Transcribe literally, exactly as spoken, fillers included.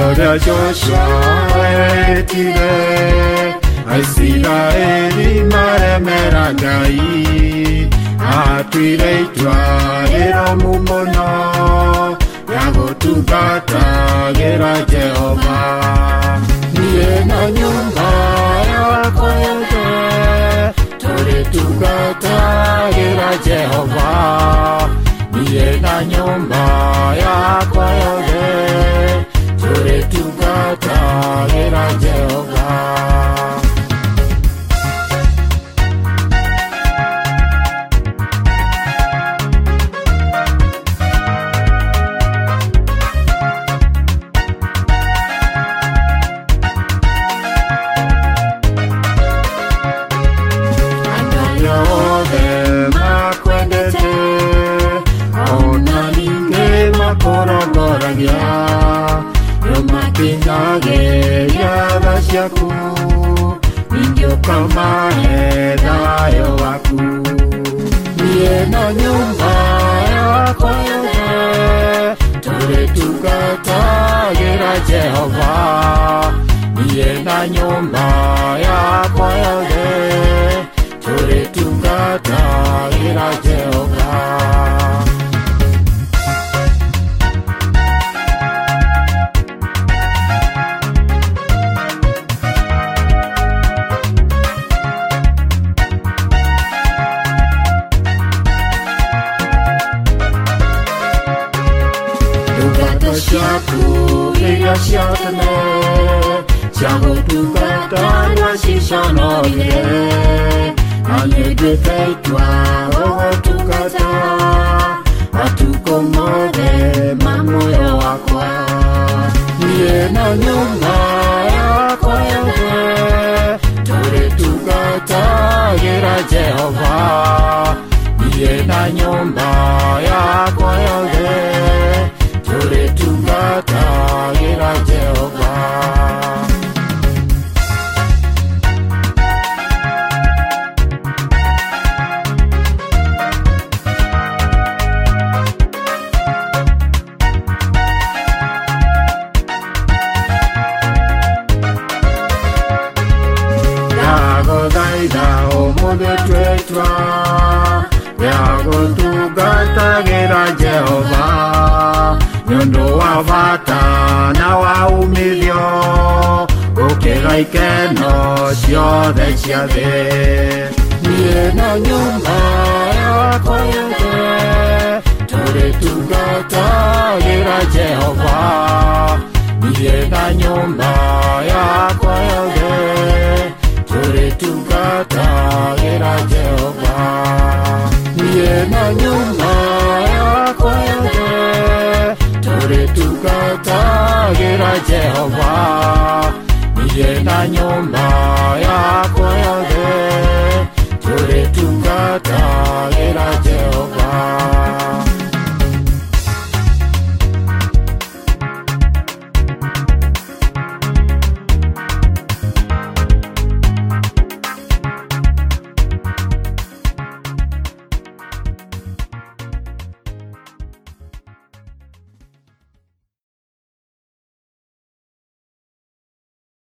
Oda Joshua etire Aisiraeli maremera Ngai atwire itwarĩro mũmono ya gũtungatagĩra Jehova. Niĩ na nyũmba yakwa yothe tũrĩtungatagĩra Jehova. Niĩ na nyũmba yakwa yothe tũrĩtungatagĩra Jehova. Yomakinagĩria ciaku ningĩũkamahe thayũ waku. Niĩ na nyũmba yakwa yothe tũrĩtungatagĩra Jehova. Niĩ na nyũmba yakwa yothe tũrĩtungatagĩra Jehova. Ciaku iria cia tene cia gũtungata ciconorire, na niĩ nduĩte itua gũgũtungata matukũ mothe ma muoyo wakwa. Niĩ na nyũmba yakwa yothe tũrĩtungatagĩra Jehova. Niĩ na nyũmba yakwa yothe tũrĩtungatagĩra Jehova. Ndagũthaitha ũmũthĩ twĩtua gĩa gũtungatagĩra Jehova. Nĩũndũ wa bata na wa umithio gũkĩra ikeno ciothe cia thĩ. Niĩ na nyũmba yakwa yothe tũrĩtungatagĩra Jehova. Niĩ na nyũmba yakwa yothe tũrĩtungatagĩra Jehova. Niĩ na nyũmba yakwa yothe tũrĩtungatagĩra Jehova. Niĩ na nyũmba yakwa yothe